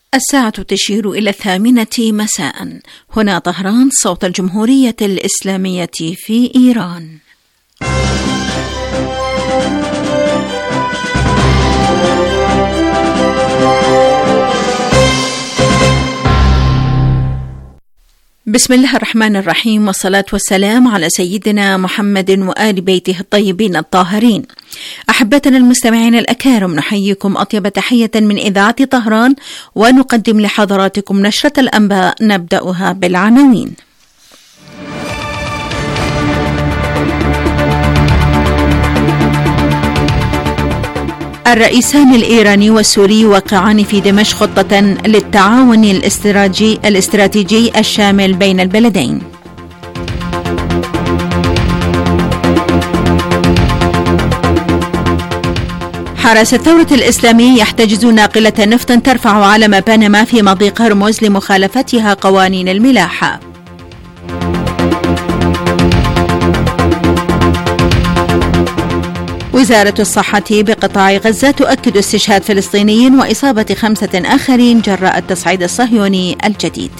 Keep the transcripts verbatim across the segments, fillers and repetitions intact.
الساعة تشير إلى الثامنة مساء. هنا طهران، صوت الجمهورية الإسلامية في إيران. بسم الله الرحمن الرحيم، والصلاة والسلام على سيدنا محمد وآل بيته الطيبين الطاهرين. أحبتنا المستمعين الأكارم، نحييكم أطيب تحية من إذاعة طهران، ونقدم لحضراتكم نشرة الأنباء نبدأها بالعناوين. الرئيسان الإيراني والسوري يوقعان في دمشق خطة للتعاون الاستراتيجي الاستراتيجي الشامل بين البلدين. حرس الثورة الإسلامي يحتجز ناقلة نفط ترفع علم بنما في مضيق هرمز لمخالفتها قوانين الملاحة. وزارة الصحة بقطاع غزة تؤكد استشهاد فلسطينيين وإصابة خمسة آخرين جراء التصعيد الصهيوني الجديد.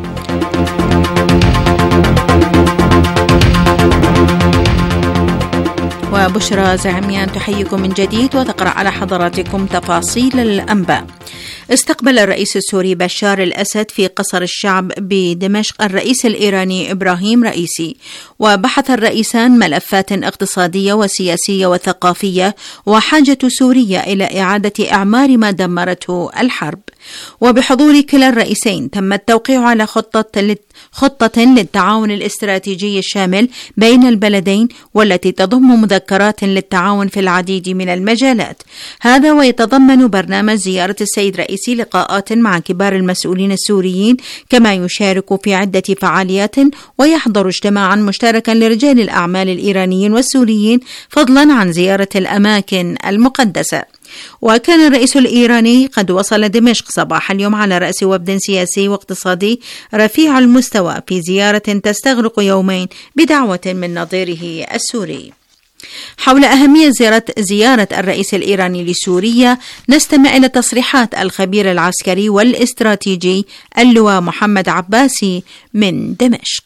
وبشرى زعميان تحييكم من جديد وتقرأ على حضراتكم تفاصيل الأنباء. استقبل الرئيس السوري بشار الأسد في قصر الشعب بدمشق الرئيس الإيراني إبراهيم رئيسي، وبحث الرئيسان ملفات اقتصادية وسياسية وثقافية وحاجة سوريا إلى إعادة إعمار ما دمرته الحرب. وبحضور كلا الرئيسين تم التوقيع على خطة خطة للتعاون الاستراتيجي الشامل بين البلدين، والتي تضم مذكرات للتعاون في العديد من المجالات. هذا ويتضمن برنامج زيارة السيد رئيسي لقاءات مع كبار المسؤولين السوريين، كما يشارك في عدة فعاليات ويحضر اجتماعا مشتركا لرجال الأعمال الإيرانيين والسوريين، فضلا عن زيارة الأماكن المقدسة. وكان الرئيس الإيراني قد وصل دمشق صباح اليوم على رأس وفد سياسي واقتصادي رفيع المستوى في زيارة تستغرق يومين بدعوة من نظيره السوري. حول أهمية زيارة, زيارة الرئيس الإيراني لسوريا نستمع إلى تصريحات الخبير العسكري والاستراتيجي اللواء محمد عباسي من دمشق.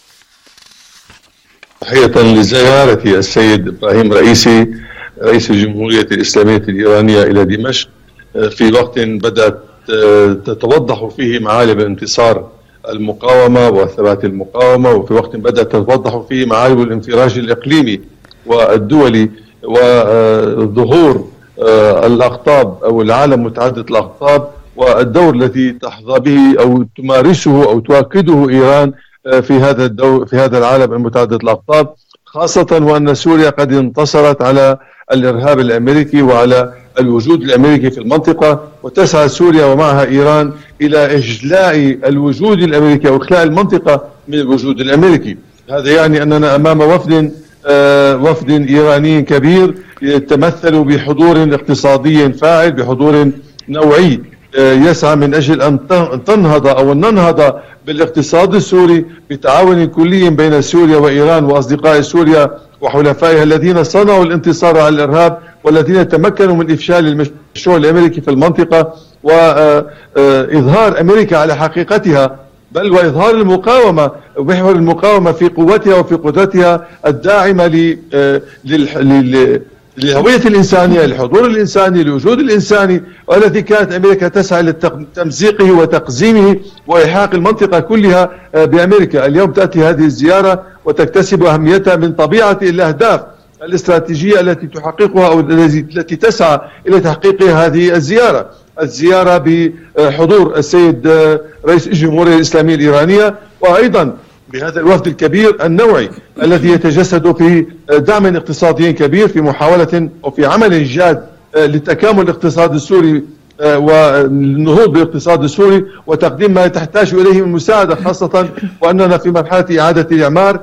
تحية لزيارة السيد إبراهيم رئيسي رئيس الجمهورية الإسلامية الإيرانية إلى دمشق في وقت بدأت تتوضح فيه معالم انتصار المقاومة وثبات المقاومة، وفي وقت بدأت تتوضح فيه معالم الانفراج الإقليمي والدولي وظهور الأقطاب أو العالم متعدد الأقطاب والدور الذي تحظى به أو تمارسه أو تؤكده إيران في هذا الدور في هذا العالم المتعدد الأقطاب، خاصة وأن سوريا قد انتصرت على الإرهاب الأمريكي وعلى الوجود الأمريكي في المنطقة، وتسعى سوريا ومعها إيران إلى إجلاء الوجود الأمريكي أو إخلاء المنطقة من الوجود الأمريكي. هذا يعني أننا أمام وفد آه وفد إيراني كبير يتمثل بحضور اقتصادي فاعل، بحضور نوعي آه يسعى من أجل أن تنهض أو ننهض بالاقتصاد السوري بتعاون كلي بين سوريا وإيران وأصدقاء سوريا وحلفائها الذين صنعوا الانتصار على الإرهاب والذين تمكنوا من إفشال المشروع الأمريكي في المنطقة وإظهار أمريكا على حقيقتها، بل وإظهار المقاومة ومحور المقاومة في قوتها وفي قدرتها الداعمة للهوية الإنسانية، للحضور الإنساني، للوجود الإنساني، والذي كانت أمريكا تسعى لتمزيقه وتقزيمه وإلحاق المنطقة كلها بأمريكا. اليوم تأتي هذه الزيارة وتكتسب أهميتها من طبيعة الأهداف الاستراتيجية التي تحققها أو التي تسعى إلى تحقيقها هذه الزيارة. الزيارة بحضور السيد رئيس الجمهورية الإسلامية الإيرانية، وأيضا بهذا الوفد الكبير النوعي الذي يتجسد في دعم اقتصادي كبير في محاولة أو في عمل جاد لتكامل الاقتصاد السوري والنهوض بالاقتصاد السوري وتقديم ما تحتاج إليه من مساعدة، خاصة وأننا في مرحلة إعادة الإعمار.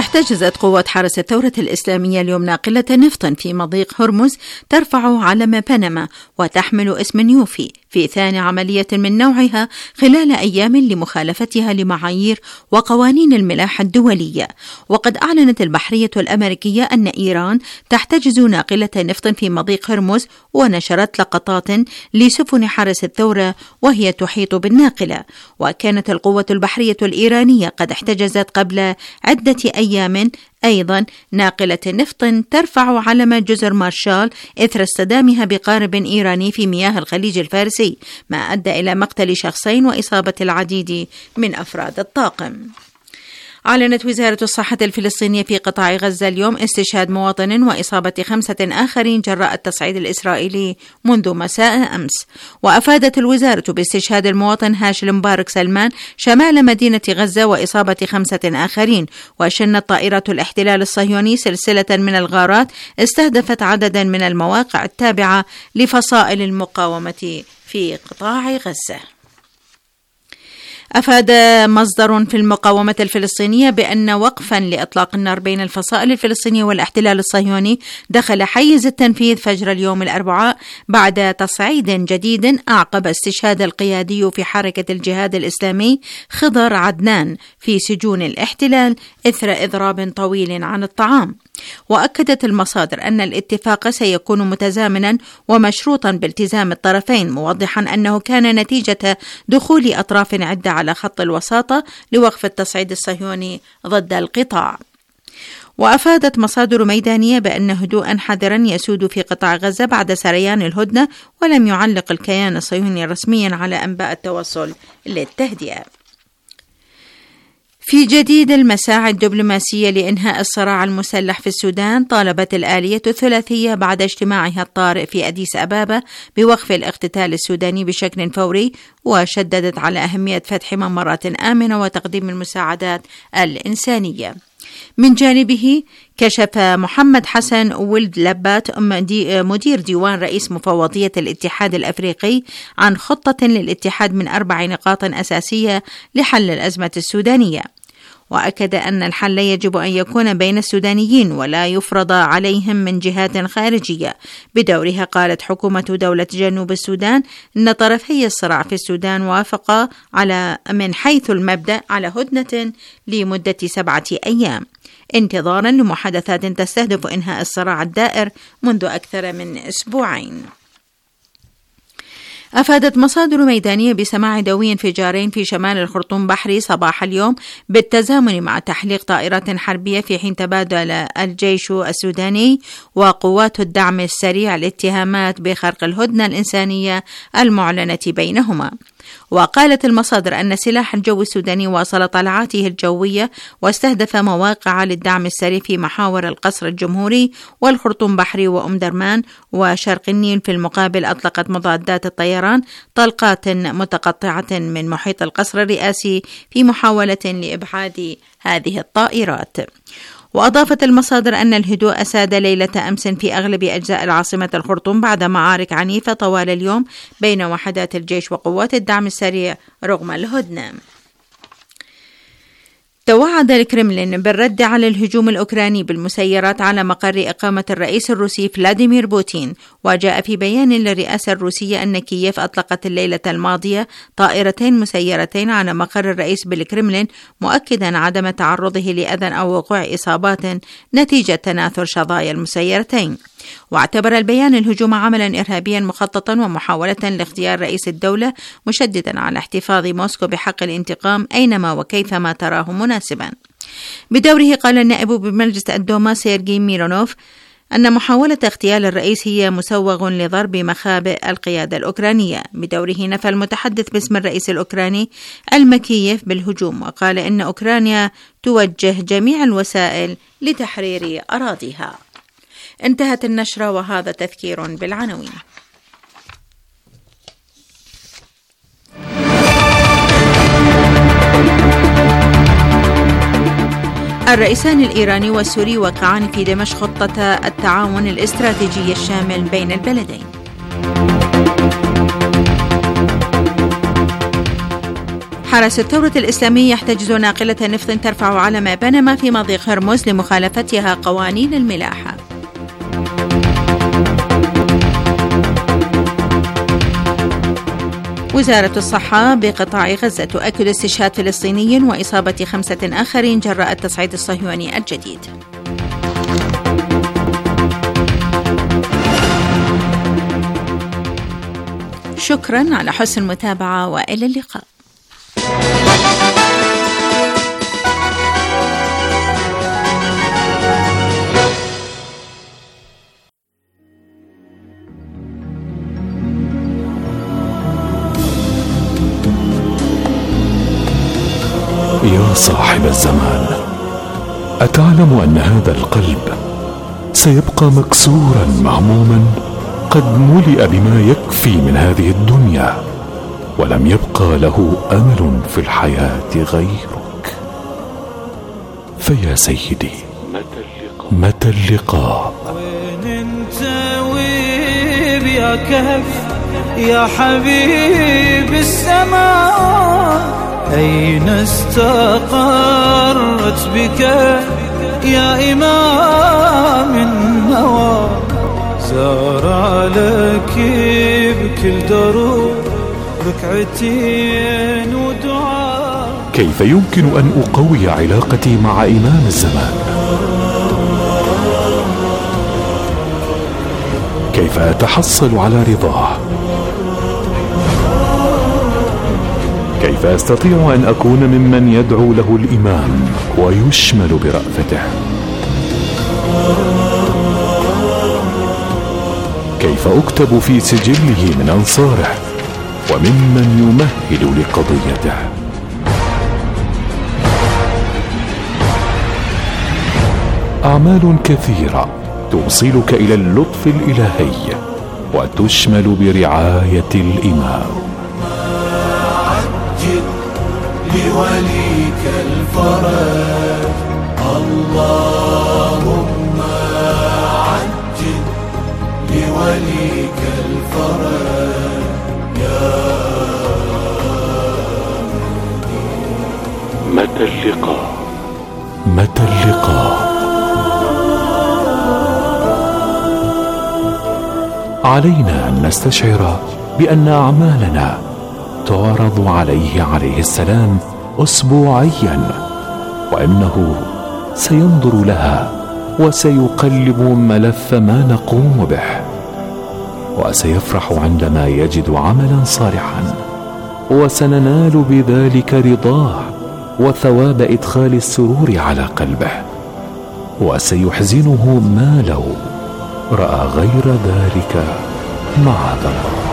احتجزت قوات حرس الثورة الإسلامية اليوم ناقلة نفط في مضيق هرمز ترفع علم بنما وتحمل اسم يوفي في ثاني عملية من نوعها خلال أيام لمخالفتها لمعايير وقوانين الملاحة الدولية. وقد أعلنت البحرية الأمريكية أن إيران تحتجز ناقلة نفط في مضيق هرمز، ونشرت لقطات لسفن حرس الثورة وهي تحيط بالناقلة. وكانت القوة البحرية الإيرانية قد احتجزت قبل عدة أيام أيضا ناقلة نفط ترفع علم جزر مارشال إثر اصطدامها بقارب إيراني في مياه الخليج الفارسي، ما أدى إلى مقتل شخصين وإصابة العديد من أفراد الطاقم. أعلنت وزارة الصحة الفلسطينية في قطاع غزة اليوم استشهاد مواطن وإصابة خمسة آخرين جراء التصعيد الإسرائيلي منذ مساء أمس. وأفادت الوزارة باستشهاد المواطن هاشم مبارك سلمان شمال مدينة غزة وإصابة خمسة آخرين. وشنت طائرات الاحتلال الصهيوني سلسلة من الغارات استهدفت عددا من المواقع التابعة لفصائل المقاومة في قطاع غزة. أفاد مصدر في المقاومة الفلسطينية بأن وقفا لإطلاق النار بين الفصائل الفلسطينية والاحتلال الصهيوني دخل حيز التنفيذ فجر اليوم الأربعاء بعد تصعيد جديد أعقب استشهاد القيادي في حركة الجهاد الإسلامي خضر عدنان في سجون الاحتلال إثر إضراب طويل عن الطعام. وأكدت المصادر أن الاتفاق سيكون متزامنا ومشروطا بالتزام الطرفين، موضحا أنه كان نتيجة دخول أطراف عدة على خط الوساطة لوقف التصعيد الصهيوني ضد القطاع. وأفادت مصادر ميدانية بأن هدوءا حذرا يسود في قطاع غزة بعد سريان الهدنة، ولم يعلق الكيان الصهيوني رسميا على أنباء التوصل للتهدئة. في جديد المساعي الدبلوماسية لإنهاء الصراع المسلح في السودان، طالبت الآلية الثلاثية بعد اجتماعها الطارئ في أديس أبابا بوقف الاقتتال السوداني بشكل فوري، وشددت على أهمية فتح ممرات آمنة وتقديم المساعدات الإنسانية. من جانبه كشف محمد حسن ولد لبات مدير ديوان رئيس مفوضية الاتحاد الأفريقي عن خطة للاتحاد من أربع نقاط أساسية لحل الأزمة السودانية. وأكد أن الحل يجب أن يكون بين السودانيين ولا يفرض عليهم من جهات خارجية. بدورها قالت حكومة دولة جنوب السودان أن طرفي الصراع في السودان وافقا على من حيث المبدأ على هدنة لمدة سبعة أيام انتظارا لمحادثات تستهدف إنهاء الصراع الدائر منذ أكثر من أسبوعين. أفادت مصادر ميدانية بسماع دوي انفجارين في شمال الخرطوم بحري صباح اليوم بالتزامن مع تحليق طائرات حربية، في حين تبادل الجيش السوداني وقوات الدعم السريع الاتهامات بخرق الهدنة الإنسانية المعلنة بينهما. وقالت المصادر أن سلاح الجو السوداني واصل طلعاته الجوية واستهدف مواقع للدعم السريع في محاور القصر الجمهوري والخرطوم بحري وأم درمان وشرق النيل. في المقابل أطلقت مضادات الطيران طلقات متقطعة من محيط القصر الرئاسي في محاولة لإبعاد هذه الطائرات. وأضافت المصادر أن الهدوء أساد ليلة أمس في أغلب أجزاء العاصمة الخرطوم بعد معارك عنيفة طوال اليوم بين وحدات الجيش وقوات الدعم السريع رغم الهدنة. توعد الكرملين بالرد على الهجوم الأوكراني بالمسيرات على مقر إقامة الرئيس الروسي فلاديمير بوتين. وجاء في بيان للرئاسة الروسية أن كييف أطلقت الليلة الماضية طائرتين مسيرتين على مقر الرئيس بالكرملين، مؤكدا عدم تعرضه لأذى أو وقوع إصابات نتيجة تناثر شظايا المسيرتين. واعتبر البيان الهجوم عملا إرهابيا مخططا ومحاولة لاغتيال رئيس الدولة، مشددا على احتفاظ موسكو بحق الانتقام أينما وكيفما تراه مناسبا. بدوره قال النائب بمجلس الدوما سيرجي ميرونوف أن محاولة اغتيال الرئيس هي مسوغ لضرب مخابئ القيادة الأوكرانية. بدوره نفى المتحدث باسم الرئيس الأوكراني المكيف بالهجوم، وقال إن أوكرانيا توجه جميع الوسائل لتحرير أراضيها. انتهت النشرة وهذا تذكير بالعناوين. الرئيسان الإيراني والسوري وقعان في دمشق خطة التعاون الاستراتيجي الشامل بين البلدين. حرس الثورة الإسلامي يحتجز ناقلة نفط ترفع علم بنما في مضيق هرمز لمخالفتها قوانين الملاحة. وزارة الصحة بقطاع غزة تؤكد استشهاد فلسطيني وإصابة خمسة آخرين جراء التصعيد الصهيوني الجديد. شكرا على حسن المتابعة وإلى اللقاء. يا صاحب الزمان، أتعلم أن هذا القلب سيبقى مكسورا مهموما قد ملئ بما يكفي من هذه الدنيا، ولم يبقى له أمل في الحياة غيرك. فيا سيدي، متى اللقاء؟ وين انت ويب يا كهف يا حبيب السماء؟ أين استقرت بك يا إمام النوى؟ زار لك بكل دروب ركعتين ودعاء. كيف يمكن أن أقوي علاقتي مع إمام الزمان؟ كيف أتحصل على رضاه؟ كيف أستطيع أن أكون ممن يدعو له الإمام ويشمل برأفته؟ كيف أكتب في سجله من أنصاره وممن يمهل لقضيته؟ أعمال كثيرة توصلك إلى اللطف الإلهي وتشمل برعاية الإمام. عجل لوليك الفرج، اللهم عجل لوليك الفرج يا متى اللقاء؟ متى اللقاء؟ علينا أن نستشعر بأن أعمالنا تعرض عليه عليه السلام أسبوعيا، وأنه سينظر لها وسيقلب ملف ما نقوم به، وسيفرح عندما يجد عملا صالحا، وسننال بذلك رضاه وثواب إدخال السرور على قلبه، وسيحزنه ما لو رأى غير ذلك معاذ الله.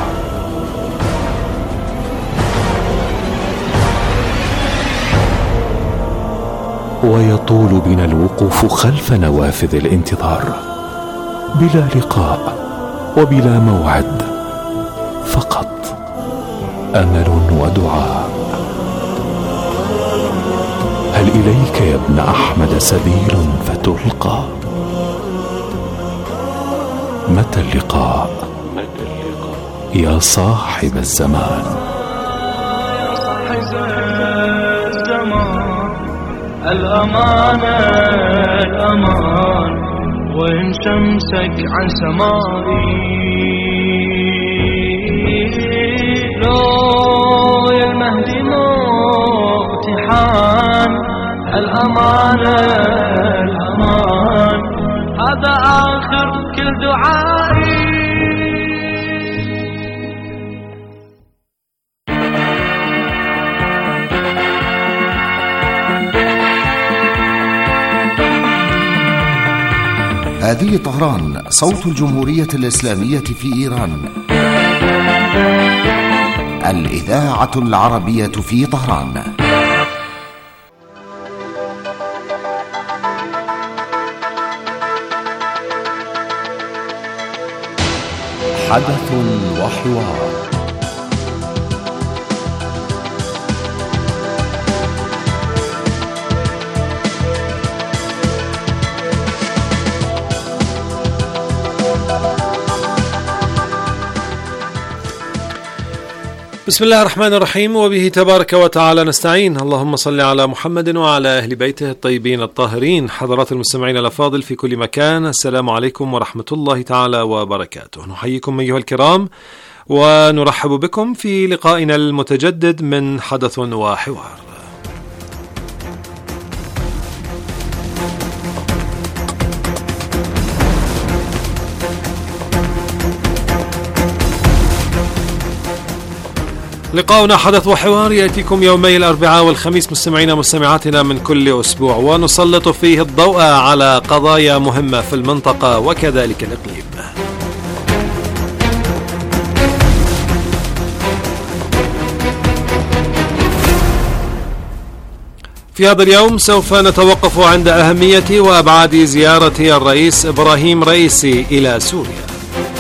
ويطول بنا الوقوف خلف نوافذ الانتظار بلا لقاء وبلا موعد، فقط أمل ودعاء. هل إليك يا ابن أحمد سبيل فتلقى؟ متى اللقاء؟ يا صاحب الزمان. الأمانة الأمان، وين شمسك عن سمائي؟ لو يا المهدي لو امتحان، الأمانة الأمان، هذا آخر كل دعائي. هذه طهران، صوت الجمهورية الإسلامية في إيران، الإذاعة العربية في طهران. حدث وحوار. بسم الله الرحمن الرحيم، وبه تبارك وتعالى نستعين. اللهم صل على محمد وعلى أهل بيته الطيبين الطاهرين. حضرات المستمعين الأفاضل في كل مكان، السلام عليكم ورحمة الله تعالى وبركاته. نحييكم أيها الكرام ونرحب بكم في لقائنا المتجدد من حدث وحوار. لقاؤنا حدث وحوار يأتيكم يومي الأربعاء والخميس مستمعينا مستمعاتنا من كل أسبوع، ونسلط فيه الضوء على قضايا مهمة في المنطقة وكذلك الإقليم. في هذا اليوم سوف نتوقف عند أهمية وأبعاد زيارة الرئيس إبراهيم رئيسي إلى سوريا.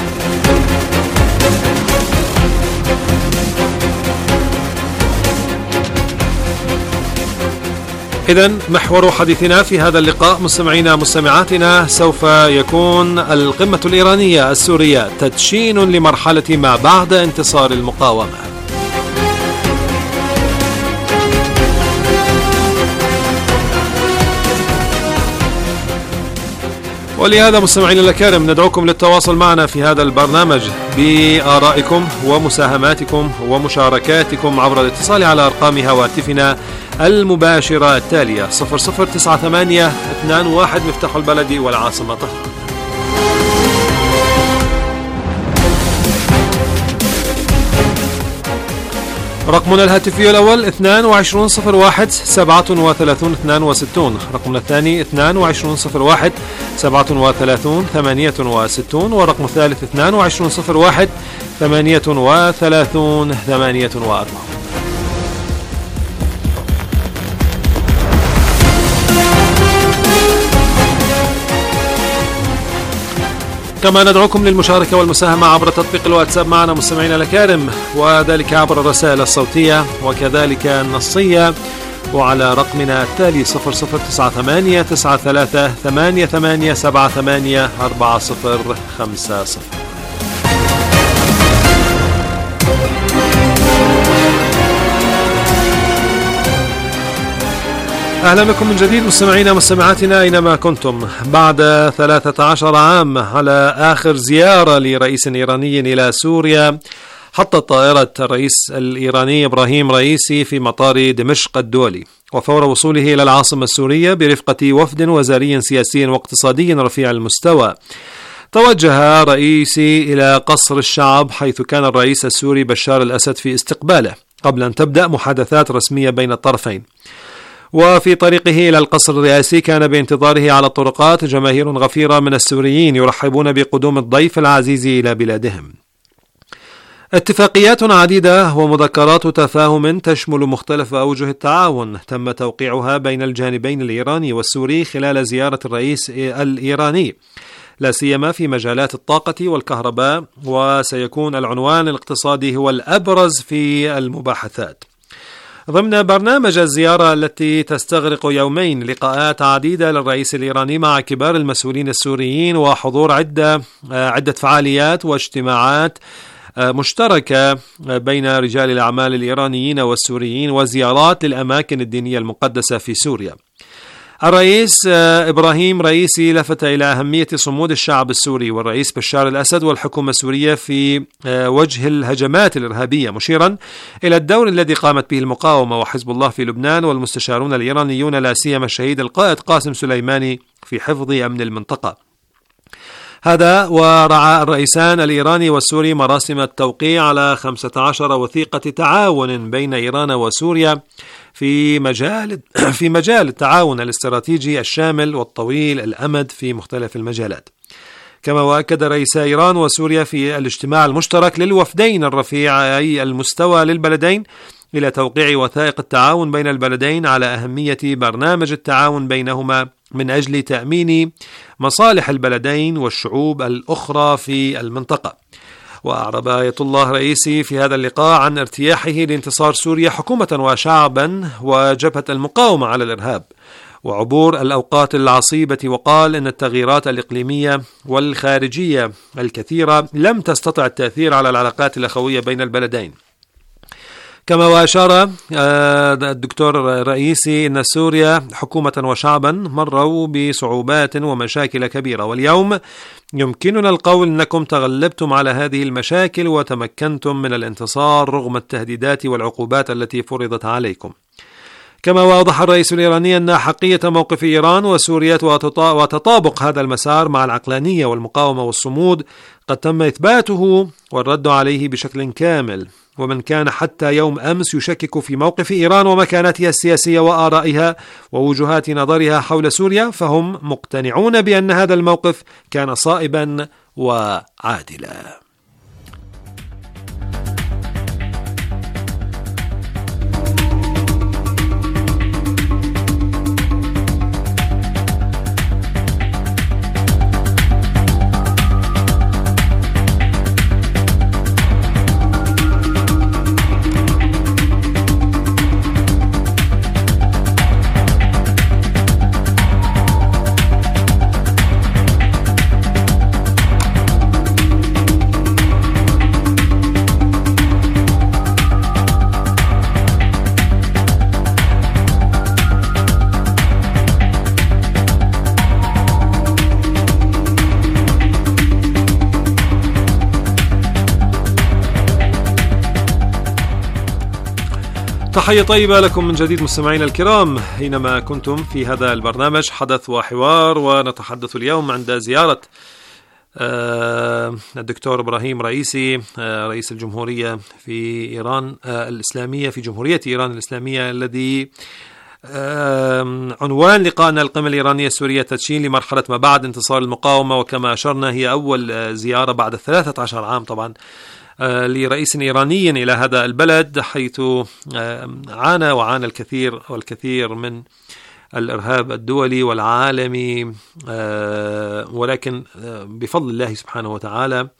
إذن محور حديثنا في هذا اللقاء مستمعينا مستمعاتنا سوف يكون القمة الإيرانية السورية تدشين لمرحلة ما بعد انتصار المقاومة. ولهذا مستمعينا الكرام ندعوكم للتواصل معنا في هذا البرنامج بآرائكم ومساهماتكم ومشاركاتكم عبر الاتصال على أرقام هواتفنا المباشرة التالية صفر صفر تسعة ثمانية اثنان واحد مفتاح البلد والعاصمة طهران. رقمنا الهاتفي الأول اثنان وعشرون صفر واحد سبعة وثلاثون اثنان وستون، رقمنا الثاني اثنان وعشرون صفر واحد سبعة وثلاثون ثمانية وستون، ورقم الثالث اثنان وعشرون صفر واحد ثمانية وثلاثون ثمانية وأربعون. كما ندعوكم للمشاركة والمساهمة عبر تطبيق الواتساب معنا مستمعينا الأكارم، وذلك عبر الرسائل الصوتية وكذلك النصية، وعلى رقمنا التالي صفر صفر تسعة ثمانية تسعة ثلاثة ثمانية ثمانية سبعة ثمانية أربعة صفر خمسة صفر. أهلا بكم من جديد مستمعينا مستمعاتنا أينما كنتم. بعد ثلاثة عشر عام على آخر زيارة لرئيس إيراني إلى سوريا، حطت طائرة الرئيس الإيراني إبراهيم رئيسي في مطار دمشق الدولي، وفور وصوله إلى العاصمة السورية برفقة وفد وزاري سياسي واقتصادي رفيع المستوى، توجه رئيسي إلى قصر الشعب حيث كان الرئيس السوري بشار الأسد في استقباله قبل أن تبدأ محادثات رسمية بين الطرفين. وفي طريقه إلى القصر الرئاسي كان بانتظاره على الطرقات جماهير غفيرة من السوريين يرحبون بقدوم الضيف العزيز إلى بلادهم. اتفاقيات عديدة ومذكرات تفاهم تشمل مختلف أوجه التعاون تم توقيعها بين الجانبين الإيراني والسوري خلال زيارة الرئيس الإيراني، لا سيما في مجالات الطاقة والكهرباء، وسيكون العنوان الاقتصادي هو الأبرز في المباحثات. ضمن برنامج الزيارة التي تستغرق يومين لقاءات عديدة للرئيس الإيراني مع كبار المسؤولين السوريين، وحضور عدة عدة فعاليات واجتماعات مشتركة بين رجال الأعمال الإيرانيين والسوريين، وزيارات للأماكن الدينية المقدسة في سوريا. الرئيس إبراهيم رئيسي لفت إلى أهمية صمود الشعب السوري والرئيس بشار الأسد والحكومة السورية في وجه الهجمات الإرهابية، مشيرا إلى الدور الذي قامت به المقاومة وحزب الله في لبنان والمستشارون الإيرانيون لا سيما الشهيد القائد قاسم سليماني في حفظ أمن المنطقة. هذا ورعى الرئيسان الإيراني والسوري مراسم التوقيع على خمسة عشر وثيقة تعاون بين إيران وسوريا في مجال في مجال التعاون الاستراتيجي الشامل والطويل الأمد في مختلف المجالات. كما وأكد رئيسا إيران وسوريا في الاجتماع المشترك للوفدين الرفيعي المستوى للبلدين إلى توقيع وثائق التعاون بين البلدين على أهمية برنامج التعاون بينهما من أجل تأمين مصالح البلدين والشعوب الأخرى في المنطقة. وأعرب آية الله رئيسي في هذا اللقاء عن ارتياحه لانتصار سوريا حكومة وشعبا وجبهة المقاومة على الإرهاب وعبور الأوقات العصيبة، وقال إن التغييرات الإقليمية والخارجية الكثيرة لم تستطع التأثير على العلاقات الأخوية بين البلدين، كما وأشار الدكتور رئيسي أن سوريا حكومة وشعبا مروا بصعوبات ومشاكل كبيرة، واليوم يمكننا القول أنكم تغلبتم على هذه المشاكل وتمكنتم من الانتصار رغم التهديدات والعقوبات التي فرضت عليكم. كما وأوضح الرئيس الإيراني أن حقية موقف إيران وسوريا وتطابق هذا المسار مع العقلانية والمقاومة والصمود قد تم إثباته والرد عليه بشكل كامل، ومن كان حتى يوم أمس يشكك في موقف إيران ومكانتها السياسية وآرائها ووجهات نظرها حول سوريا فهم مقتنعون بأن هذا الموقف كان صائبا وعادلا. تحية طيبة لكم من جديد مستمعينا الكرام، حينما كنتم في هذا البرنامج حدث وحوار، ونتحدث اليوم عند زيارة الدكتور إبراهيم رئيسي رئيس الجمهورية في إيران الإسلامية في جمهورية إيران الإسلامية، الذي عنوان لقائنا القمة الإيرانية السورية تدشين لمرحلة ما بعد انتصار المقاومة. وكما أشرنا هي أول زيارة بعد ثلاثة عشر عام طبعا لرئيس إيراني إلى هذا البلد، حيث عانى وعانى الكثير والكثير من الإرهاب الدولي والعالمي، ولكن بفضل الله سبحانه وتعالى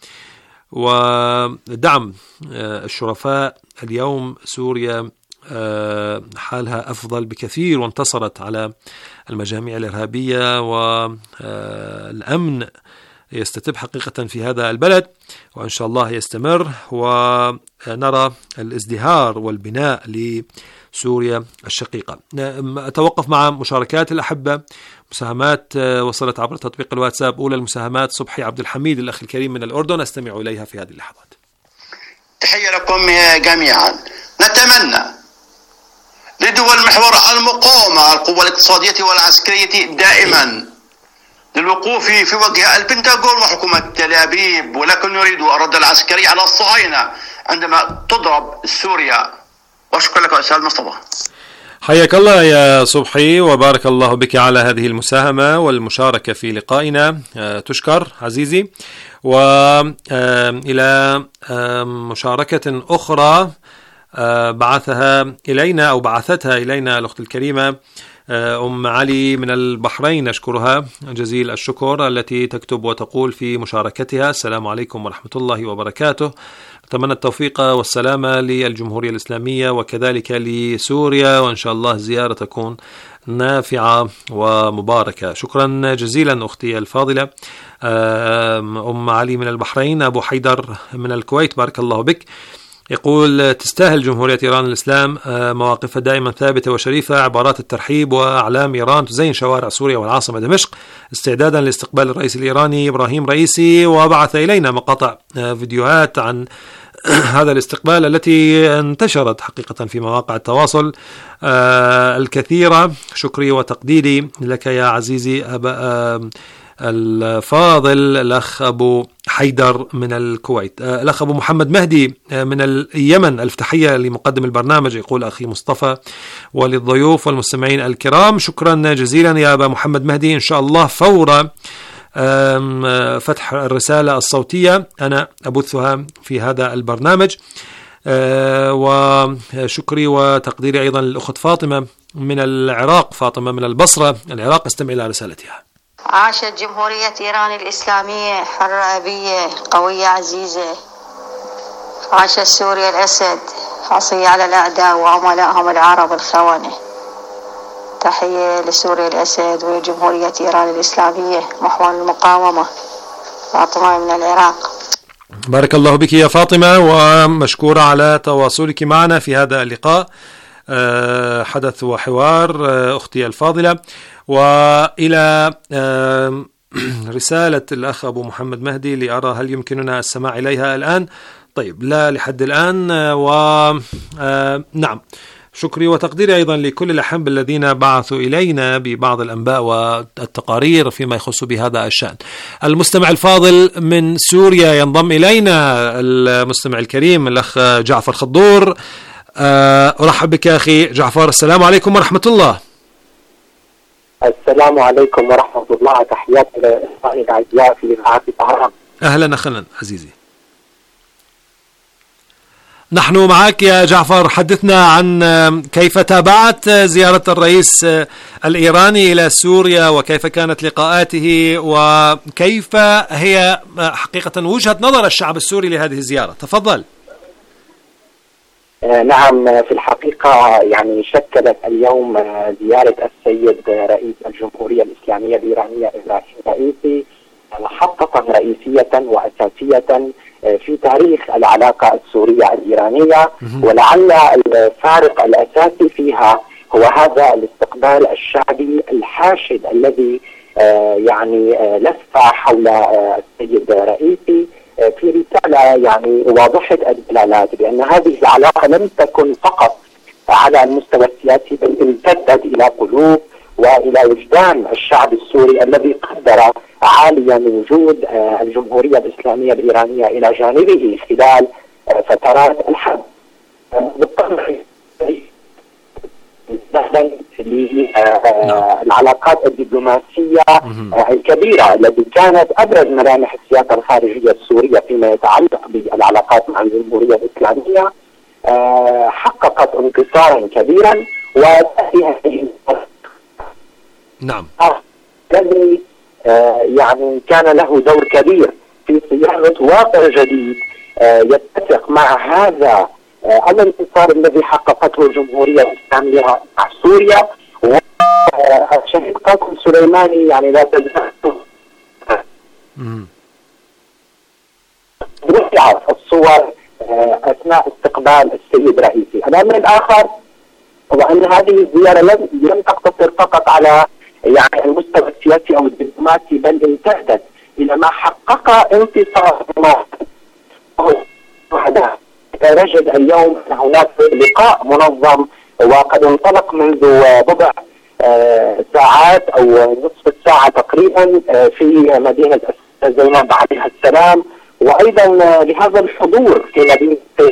ودعم الشرفاء اليوم سوريا حالها أفضل بكثير، وانتصرت على المجاميع الإرهابية، والأمن يستتب حقيقة في هذا البلد، وإن شاء الله يستمر، ونرى الازدهار والبناء لسوريا الشقيقة. أتوقف مع مشاركات الأحبة، مساهمات وصلت عبر تطبيق الواتساب. أولى المساهمات صبحي عبد الحميد الأخ الكريم من الأردن، أستمع إليها في هذه اللحظات. تحية لكم جميعا. نتمنى لدول محور المقاومة القوة الاقتصادية والعسكرية دائما للوقوف في وجه البنتاغون وحكومة تل أبيب، ولكن نريد الرد العسكري على الصهاينة عندما تضرب سوريا. وشكرا لك أستاذ مصطفى. حياك الله يا صبحي، وبارك الله بك على هذه المساهمة والمشاركة في لقائنا، تشكر عزيزي. وإلى مشاركة أخرى بعثها إلينا أو بعثتها إلينا الأخت الكريمة أم علي من البحرين، نشكرها جزيل الشكر، التي تكتب وتقول في مشاركتها: السلام عليكم ورحمة الله وبركاته، أتمنى التوفيق والسلامة للجمهورية الإسلامية وكذلك لسوريا، وإن شاء الله الزيارة تكون نافعة ومباركة. شكرا جزيلا أختي الفاضلة أم علي من البحرين. أبو حيدر من الكويت، بارك الله بك، يقول: تستاهل جمهورية إيران الإسلام مواقفها دائما ثابتة وشريفة، عبارات الترحيب وأعلام إيران تزين شوارع سوريا والعاصمة دمشق استعدادا لاستقبال الرئيس الإيراني إبراهيم رئيسي. وبعث إلينا مقاطع فيديوهات عن هذا الاستقبال التي انتشرت حقيقة في مواقع التواصل الكثيرة. شكري وتقديري لك يا عزيزي أبا الفاضل الأخ أبو حيدر من الكويت. الأخ أبو محمد مهدي من اليمن، الفتحية لمقدم البرنامج، يقول: أخي مصطفى وللضيوف والمستمعين الكرام، شكرا جزيلا يا أبا محمد مهدي، إن شاء الله فور فتح الرسالة الصوتية أنا أبثها في هذا البرنامج. وشكري وتقديري أيضا للأخت فاطمة من العراق، فاطمة من البصرة العراق، استمع إلى رسالتها. عاشت جمهورية إيران الإسلامية حرة أبية قوية عزيزة، عاشت سوريا الأسد حصية على الأعداء وعملائهم العرب الخونة. تحية لسوريا الأسد ولجمهورية إيران الإسلامية محور المقاومة. فاطمة من العراق. بارك الله بك يا فاطمة، ومشكورة على تواصلك معنا في هذا اللقاء. أه حدث وحوار أه أختي الفاضلة. وإلى أه رسالة الأخ أبو محمد مهدي لأرى هل يمكننا السماع إليها الآن. طيب، لا لحد الآن. ونعم، شكري وتقديري أيضا لكل الأحبة الذين بعثوا إلينا ببعض الأنباء والتقارير فيما يخص بهذا الشأن. المستمع الفاضل من سوريا ينضم إلينا، المستمع الكريم الأخ جعفر خضور. أرحب بك أخي جعفر. السلام عليكم ورحمة الله. السلام عليكم ورحمة الله. تحياتي لإخواني الأعزاء في إذاعة طهران. أهلا أخلا عزيزي. نحن معك يا جعفر. حدثنا عن كيف تابعت زيارة الرئيس الإيراني إلى سوريا، وكيف كانت لقاءاته، وكيف هي حقيقة وجهة نظر الشعب السوري لهذه الزيارة. تفضل. نعم، في الحقيقة يعني شكلت اليوم زيارة السيد رئيس الجمهورية الإسلامية الإيرانية إبراهيم رئيسي محطة رئيسية وأساسية في تاريخ العلاقة السورية الإيرانية، ولعل الفارق الأساسي فيها هو هذا الاستقبال الشعبي الحاشد الذي يعني لف حول السيد رئيسي في رسالة يعني واضحة الدلالات بأن هذه العلاقة لم تكن فقط على المستوى السياسي، بل امتدت إلى قلوب وإلى وجدان الشعب السوري الذي قدر عاليا وجود الجمهورية الإسلامية الإيرانية إلى جانبه خلال فترات الحرب. بالطبع للعلاقات الدبلوماسية الكبيرة التي كانت أبرز ملامح السياسة الخارجية السورية فيما يتعلق بالعلاقات مع الجمهورية الإسلامية حققت انتصارا كبيرا، وتأتي نعم الذي يعني كان له دور كبير في صياغة واقع جديد يتفق مع هذا الانتصار الذي حققته الجمهورية الإسلامية مع سوريا. وشهيد قاسم سليماني يعني لا تزال رفعت الصور أثناء استقبال السيد رئيسي. الأمر الآخر هو أن هذه الزيارة لم تقتصر فقط على يعني المستوى السياسي أو الدبلوماسي، بل امتدت إلى ما حقق انتصار نجد اليوم أن هناك لقاء منظم وقد انطلق منذ بضع ساعات أو نصف ساعة تقريبا في مدينة زينب عليها السلام، وأيضا لهذا الحضور في مدينة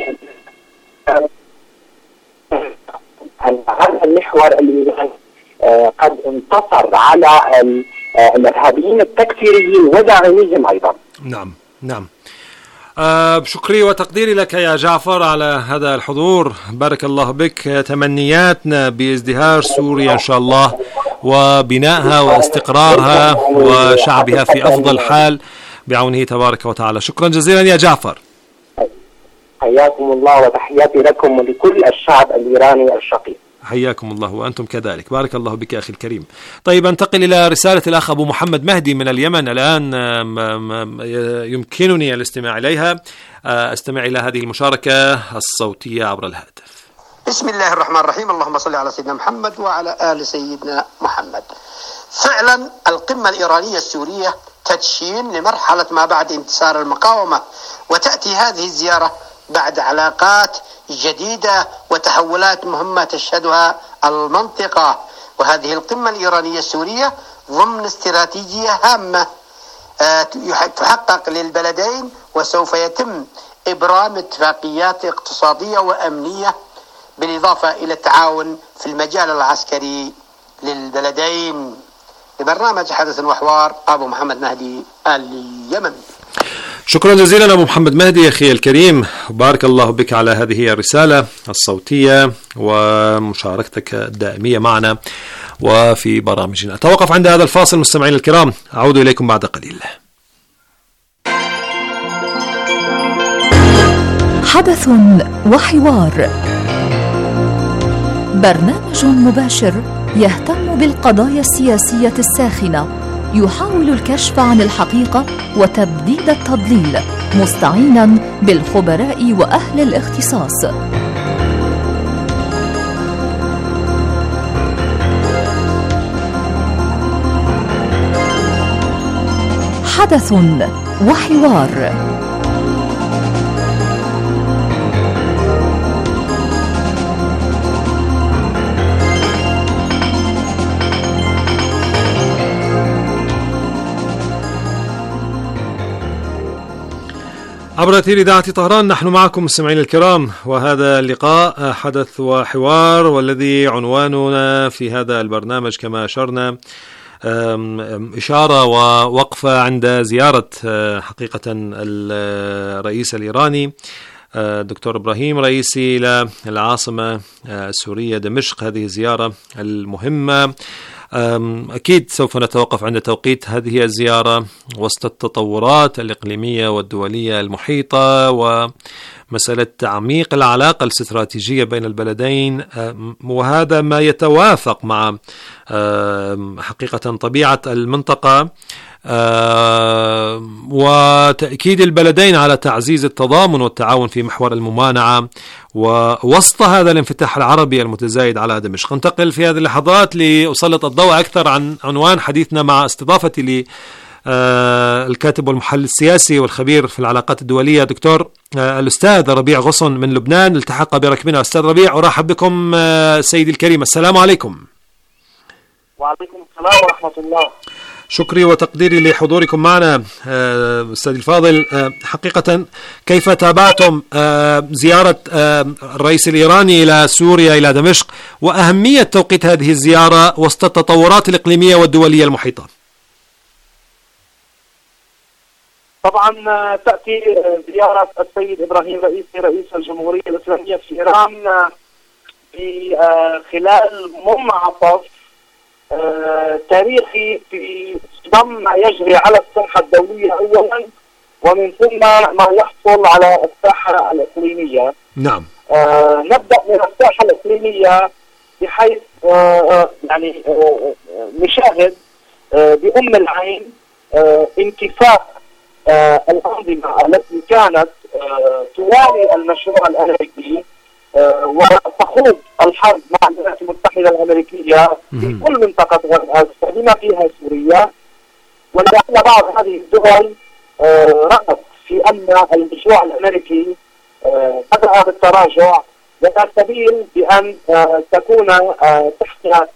هذا المحور اللي قد انتصر على الإرهابيين التكفيريين وداعميهم أيضا. نعم نعم. أه شكري وتقديري لك يا جعفر على هذا الحضور. بارك الله بك. تمنياتنا بازدهار سوريا إن شاء الله، وبنائها واستقرارها وشعبها في أفضل حال بعونه تبارك وتعالى. شكرا جزيلا يا جعفر. حياكم الله، وتحياتي لكم ولكل الشعب الإيراني الشقيق. حياكم الله وأنتم كذلك. بارك الله بك أخي الكريم. طيب، انتقل إلى رسالة الأخ أبو محمد مهدي من اليمن الآن. يمكنني الاستماع إليها. أستمع إلى هذه المشاركة الصوتية عبر الهاتف. بسم الله الرحمن الرحيم. اللهم صل على سيدنا محمد وعلى آل سيدنا محمد. فعلا القمة الإيرانية السورية تدشين لمرحلة ما بعد انتصار المقاومة، وتأتي هذه الزيارة بعد علاقات جديدة وتحولات مهمة تشهدها المنطقة. وهذه القمة الإيرانية السورية ضمن استراتيجية هامة تحقق للبلدين، وسوف يتم إبرام اتفاقيات اقتصادية وأمنية بالإضافة إلى التعاون في المجال العسكري للبلدين. لبرنامج حدث وحوار، أبو محمد مهدي، اليمن. شكرا جزيلا أبو محمد مهدي أخي الكريم. بارك الله بك على هذه الرسالة الصوتية ومشاركتك الدائمية معنا وفي برامجنا. توقف عند هذا الفاصل مستمعين الكرام، أعود إليكم بعد قليل. حدث وحوار، برنامج مباشر يهتم بالقضايا السياسية الساخنة، يحاول الكشف عن الحقيقة وتبديد التضليل مستعينا بالخبراء وأهل الاختصاص. حدث وحوار. عبر أثير إذاعة طهران نحن معكم مستمعين الكرام، وهذا اللقاء حدث وحوار، والذي عنواننا في هذا البرنامج كما أشرنا إشارة ووقفة عند زيارة حقيقة الرئيس الإيراني دكتور إبراهيم رئيسي إلى العاصمة السورية دمشق. هذه الزيارة المهمة أكيد سوف نتوقف عند توقيت هذه الزيارة وسط التطورات الإقليمية والدولية المحيطة ومسألة تعميق العلاقة الاستراتيجية بين البلدين، وهذا ما يتوافق مع حقيقة طبيعة المنطقة وتأكيد البلدين على تعزيز التضامن والتعاون في محور الممانعة ووسط هذا الانفتاح العربي المتزايد على دمشق. انتقل في هذه اللحظات لأسلط الضوء أكثر عن عنوان حديثنا مع استضافتي للكاتب والمحلل السياسي والخبير في العلاقات الدولية دكتور الأستاذ ربيع غصن من لبنان. التحق بركبنا أستاذ ربيع، أرحب بكم سيدي الكريم. السلام عليكم. وعليكم السلام ورحمة الله. شكري وتقديري لحضوركم معنا أستاذ الفاضل. حقيقة كيف تابعتم زيارة الرئيس الإيراني إلى سوريا إلى دمشق، وأهمية توقيت هذه الزيارة وسط التطورات الإقليمية والدولية المحيطة؟ طبعا تأتي زيارة السيد إبراهيم رئيسي رئيس الجمهورية الإسلامية في إيران في خلال منعطف آه، تاريخي في ضم ما يجري على الساحة الدولية أولا، ومن ثم ما يحصل على الساحة الإقليمية. نعم. آه، نبدأ من الساحة الإقليمية بحيث آه يعني آه نشاهد آه بأم العين آه انكفاء آه الأنظمة التي كانت آه توالي المشروع الأمريكي وتخوض الحرب مع الولايات المتحدة الأمريكية في كل منطقة غرب آسيا بما فيها سوريا، ولعل بعض هذه الدول رأت في أن المشروع الأمريكي بدأ بالتراجع، ولا سبيل بأن تكون تحت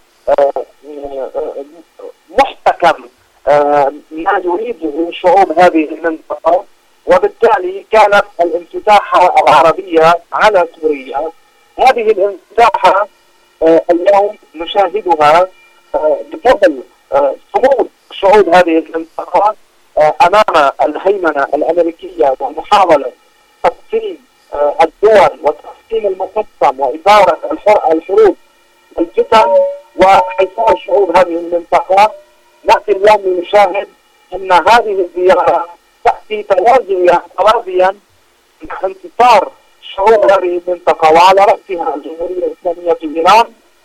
محتكم ما يريده شعوب هذه المنطقة، وبالتالي كانت الانفتاحة العربية على سوريا. هذه الانفتاحة آه اليوم نشاهدها آه بفضل آه صمود شعوب هذه المنطقة آه أمام الهيمنة الأمريكية ومحاولة تقسيم آه الدول وتقسيم المقسم وإدارة الحروب والفتن وحصار شعوب هذه المنطقة. نأتي اليوم لنشاهد أن هذه الزيارة تأتي توازيا توازيا مع انتصار شعوب هذه المنطقة، وعلى رأسها الجمهورية الإسلامية في إيران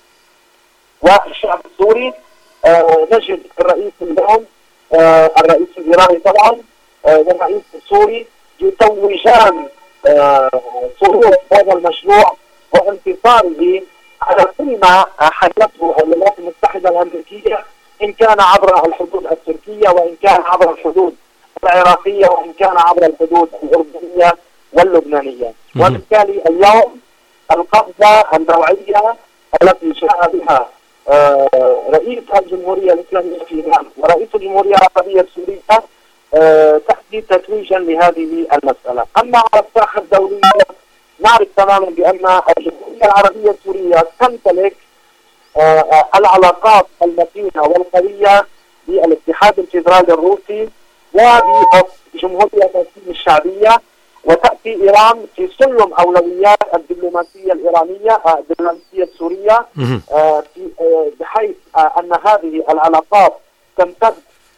والشعب السوري. آه نجد الرئيس اليوم آه الرئيس الإيراني طبعا آه والرئيس السوري يتوجان آه صعود هذا المشروع وانتصاره على كل ما حدثه الولايات المتحدة الأمريكية، إن كان عبر الحدود التركية وإن كان عبر الحدود العراقية وإن كان عبر الحدود الأردنية واللبنانية. وبالتالي اليوم القفزة النوعية التي جاء بها آه رئيس الجمهورية الإسلامية في إيران ورئيس الجمهورية العربية السورية آه تأتي تتويجا لهذه المسألة. أما على الساحة الدولية نعرف تماما بأن الجمهورية العربية السورية تمتلك آه العلاقات المتينة والقوية بالاتحاد الفيدرالي الروسي وبجمهورية الصين الشعبية، وتأتي إيران في سلم أولويات الدبلوماسية الإيرانية الدبلوماسية السورية في بحيث أن هذه العلاقات تمتد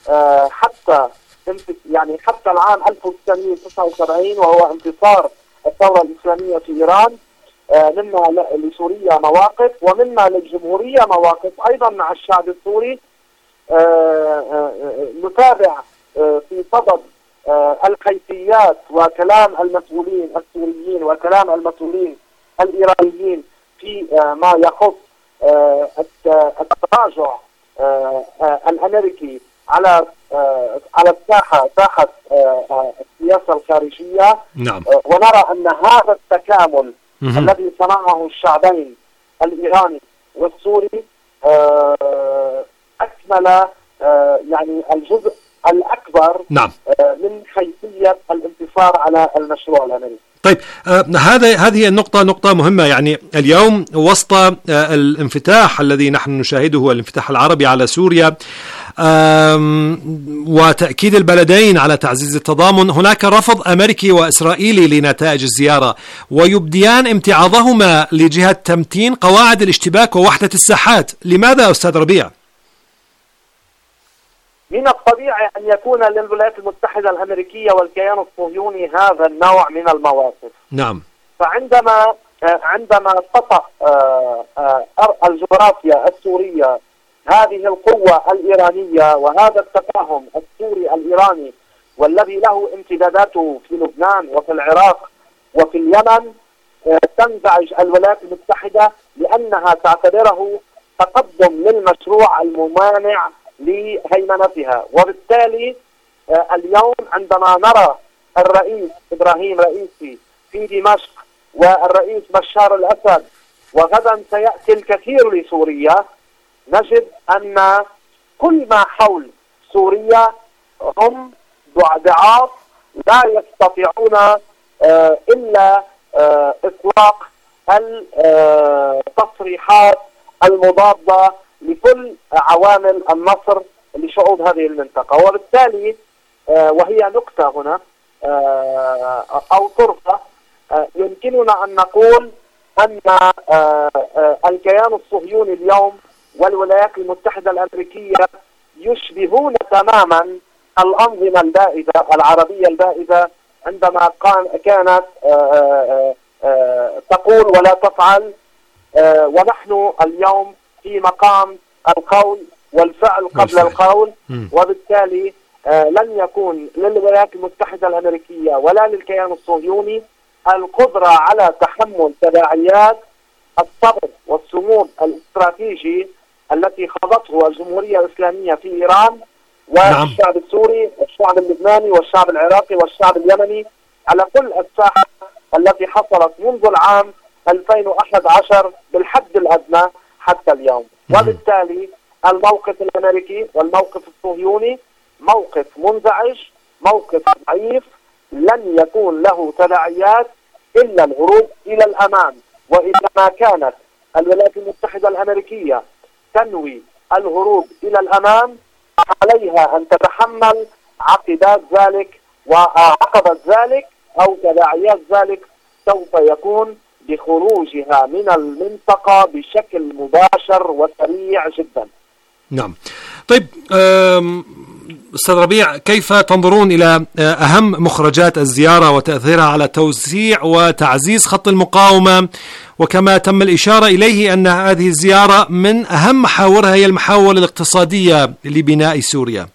حتى يعني حتى العام ألف وتسعمئة وتسعة وسبعين وهو انتصار الثورة الإسلامية في إيران. مما لسوريا مواقف ومما للجمهورية مواقف أيضا مع الشعب السوري. نتابع في صدد الحيثيات وكلام المسؤولين السوريين وكلام المسؤولين الإيرانيين في ما يخص التراجع الأمريكي على على الساحة ساحة السياسة الخارجية. نعم. ونرى أن هذا التكامل م- الذي صنعه الشعبين الإيراني والسوري أكمل يعني الجزء الأكبر نعم. من حيثية الانتصار على المشروع الأمريكي. طيب آه هذا هذه النقطة نقطة مهمة. يعني اليوم وسط آه الانفتاح الذي نحن نشاهده، الانفتاح العربي على سوريا وتأكيد البلدين على تعزيز التضامن، هناك رفض أمريكي وإسرائيلي لنتائج الزيارة، ويبديان امتعاضهما لجهة تمتين قواعد الاشتباك ووحدة الساحات. لماذا أستاذ ربيع؟ من الطبيعي أن يكون للولايات المتحدة الأمريكية والكيان الصهيوني هذا النوع من المواقف. نعم. فعندما عندما تطأ الجغرافيا السورية هذه القوة الإيرانية وهذا التفاهم السوري الإيراني والذي له امتداداته في لبنان وفي العراق وفي اليمن، تنزعج الولايات المتحدة لأنها تعتبره تقدم للمشروع الممانع لهيمنتها. وبالتالي اليوم عندما نرى الرئيس إبراهيم رئيسي في دمشق والرئيس بشار الأسد وغدا سيأتي الكثير لسوريا، نجد أن كل ما حول سوريا هم ضعاف لا يستطيعون إلا إطلاق التصريحات المضادة لكل عوامل النصر لشعوب هذه المنطقة. وبالتالي وهي نكتة هنا أو طرفة، يمكننا أن نقول أن الكيان الصهيوني اليوم والولايات المتحدة الأمريكية يشبهون تماما الأنظمة البائدة العربية البائدة عندما كانت تقول ولا تفعل، ونحن اليوم في مقام القول والفعل قبل القول. وبالتالي لن يكون للولايات المتحدة الأمريكية ولا للكيان الصهيوني القدرة على تحمل تداعيات الصبر والصمود الاستراتيجي التي خاضته الجمهورية الإسلامية في إيران والشعب السوري والشعب اللبناني والشعب العراقي والشعب اليمني على كل الساحة التي حصلت منذ العام ألفين وأحد عشر بالحد الأدنى حتى اليوم. وبالتالي الموقف الأمريكي والموقف الصهيوني موقف منزعج، موقف ضعيف، لن يكون له تداعيات إلا الهروب إلى الأمام. وإذا ما كانت الولايات المتحدة الأمريكية تنوي الهروب إلى الأمام، عليها أن تتحمل عقبات ذلك، وعقبة ذلك أو تداعيات ذلك سوف يكون بخروجها من المنطقة بشكل مباشر وسريع جدا. نعم. طيب أستاذ ربيع، كيف تنظرون إلى أهم مخرجات الزيارة وتأثيرها على توسيع وتعزيز خط المقاومة، وكما تم الإشارة إليه أن هذه الزيارة من أهم محاورها هي المحاور الاقتصادية لبناء سوريا؟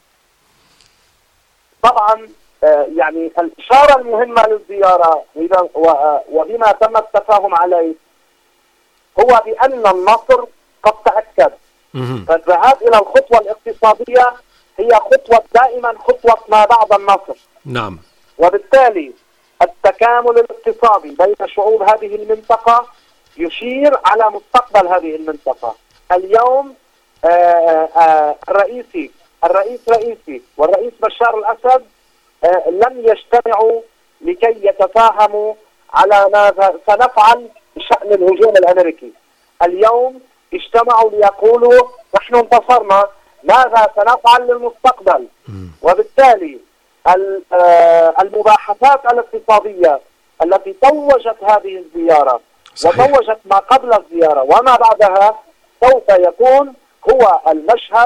طبعا يعني الإشارة المهمة للزيارة وبما تم التفاهم عليه هو بأن النصر قد تأكد. فالذهاب إلى الخطوة الاقتصادية هي خطوة دائما خطوة ما بعد النصر. نعم. وبالتالي التكامل الاقتصادي بين شعوب هذه المنطقة يشير على مستقبل هذه المنطقة. اليوم آآ آآ الرئيسي الرئيس رئيسي والرئيس بشار الأسد لم يجتمعوا لكي يتفاهموا على ماذا سنفعل بشأن الهجوم الأمريكي. اليوم اجتمعوا ليقولوا نحن انتصرنا، ماذا سنفعل للمستقبل؟ وبالتالي المباحثات الاقتصادية التي توجت هذه الزيارة صحيح. وتوجت ما قبل الزيارة وما بعدها سوف يكون هو المشهد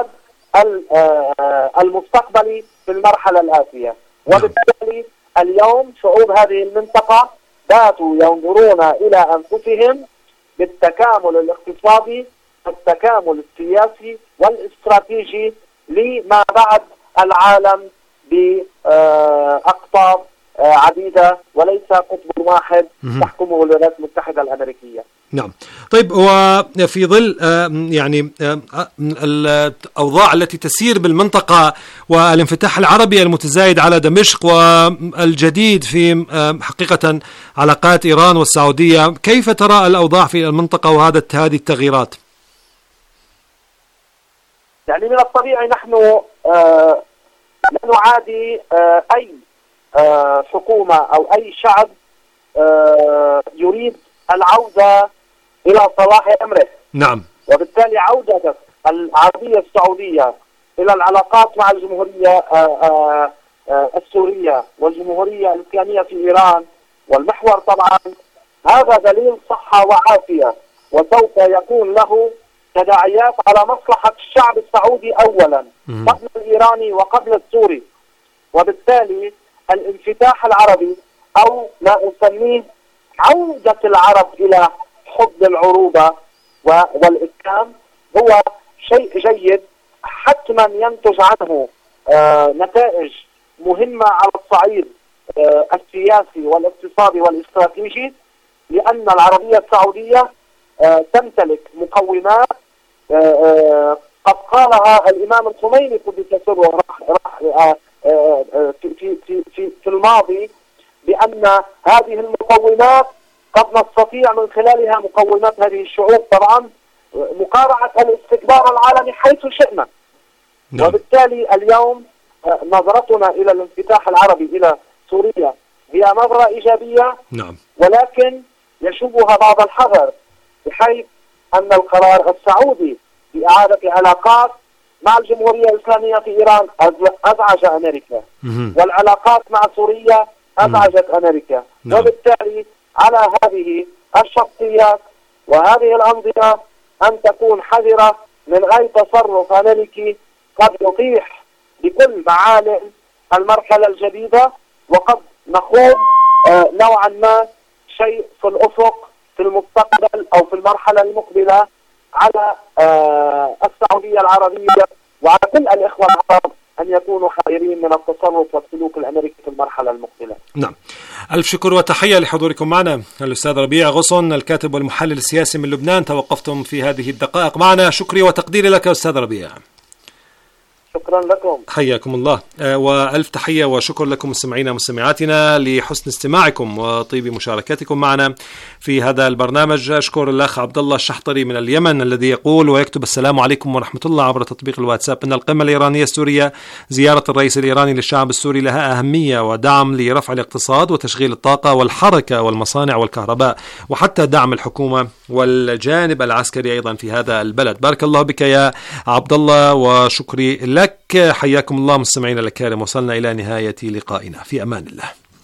المستقبلي في المرحلة الآتية. وبالتالي اليوم شعوب هذه المنطقة باتوا ينظرون إلى أنفسهم بالتكامل الاقتصادي، التكامل السياسي والاستراتيجي لما بعد العالم بأقطاب عديدة وليس قطب واحد تحكمه الولايات المتحدة الأمريكية. نعم. طيب، وفي ظل يعني الأوضاع التي تسير بالمنطقة والانفتاح العربي المتزايد على دمشق والجديد في حقيقة علاقات إيران والسعودية، كيف ترى الأوضاع في المنطقة وهذا هذه التغييرات؟ يعني من الطبيعي نحن لا نعادي أي حكومة أو أي شعب يريد العودة إلى صلاح أمره. نعم. وبالتالي عودة العربية السعودية إلى العلاقات مع الجمهورية السورية والجمهورية الإسلامية في إيران والمحور طبعا هذا دليل صحة وعافية، وسوف يكون له تداعيات على مصلحة الشعب السعودي أولا قبل الإيراني وقبل السوري. وبالتالي الانفتاح العربي أو ما أسميه عودة العرب إلى حب العروبة والإسلام هو شيء جيد، حتما ينتج عنه آه نتائج مهمة على الصعيد آه السياسي والاقتصادي والاستراتيجي، لأن العربية السعودية آه تمتلك مقومات آه آه قد قالها الإمام الخميني قدس سره آه آه في, في, في, في, في الماضي، بأن هذه المقومات قد نستطيع من خلالها مقومات هذه الشعوب طبعا مقارعة الاستكبار العالمي حيث شئنا. نعم. وبالتالي اليوم نظرتنا إلى الانفتاح العربي إلى سوريا هي نظرة إيجابية. نعم. ولكن يشوبها بعض الحذر، بحيث أن القرار السعودي بإعادة علاقات مع الجمهورية الإسلامية في إيران أزعج أمريكا، مم. والعلاقات مع سوريا أزعجت أمريكا. نعم. وبالتالي على هذه الشخصيات وهذه الأنظمة أن تكون حذرة من أي تصرف أمريكي قد يطيح بكل معالم المرحلة الجديدة، وقد نخوض آه نوعا ما شيء في الأفق في المستقبل أو في المرحلة المقبلة على آه السعودية العربية وعلى كل الإخوة العرب أن يكونوا حذرين من التصرف والسلوك الأمريكي في المرحلة المقبلة. نعم. ألف شكر وتحية لحضوركم معنا الأستاذ ربيع غصن، الكاتب والمحلل السياسي من لبنان. توقفتم في هذه الدقائق معنا، شكري وتقديري لك أستاذ ربيع. شكرا لكم. حياكم الله، وألف تحية وشكر لكم مستمعينا ومستمعاتنا لحسن استماعكم وطيب مشاركتكم معنا في هذا البرنامج. أشكر الأخ عبد الله الشحطري من اليمن الذي يقول ويكتب: السلام عليكم ورحمة الله عبر تطبيق الواتساب. إن القمة الإيرانية السورية زيارة الرئيس الإيراني للشعب السوري لها أهمية ودعم لرفع الاقتصاد وتشغيل الطاقة والحركة والمصانع والكهرباء، وحتى دعم الحكومة والجانب العسكري أيضا في هذا البلد. بارك الله بك يا عبد الله وشكري لك. حياكم الله مستمعينا الكرام، وصلنا إلى نهاية لقائنا، في أمان الله.